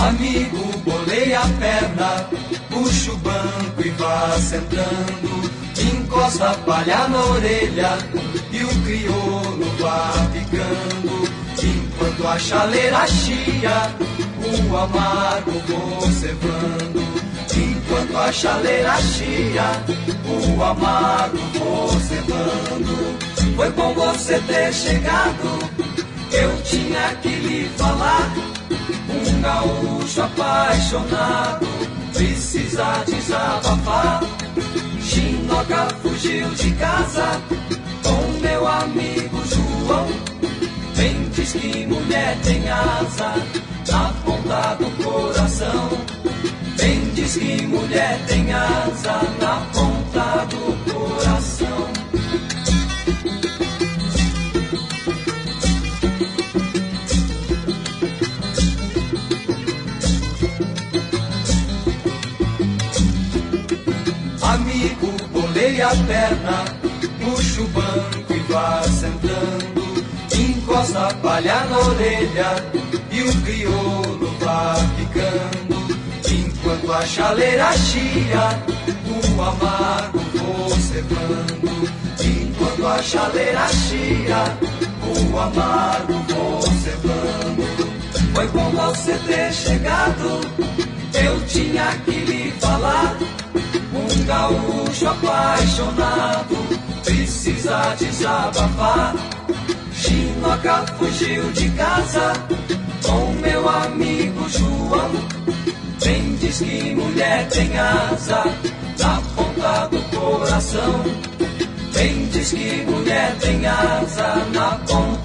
Amigo, bolei a perna, puxa o banco e vá sentando, encosta a palha na orelha e o crioulo vá picando, enquanto a chaleira chia, o amargo vou cevando. Enquanto a chaleira chia, o amargo vou cevando. Foi bom você ter chegado, eu tinha que lhe falar. Um gaúcho apaixonado precisa desabafar. Chinoca fugiu de casa com meu amigo João. Bem diz que mulher tem asa na ponta do coração. Bem diz que mulher tem asa na ponta do coração. Amigo, bolei a perna, puxa o banco e vá sentando, encosta a palha na orelha e o crioulo vá picando. Enquanto a chaleira chia, o amargo vou cevando. Enquanto a chaleira chia, o amargo vou cevando. Foi bom você ter chegado, eu tinha que lhe falar. Um gaúcho apaixonado precisa desabafar. Chinoca fugiu de casa com meu amigo João. Bem diz que mulher tem asa na ponta do coração. Bem diz que mulher tem asa na ponta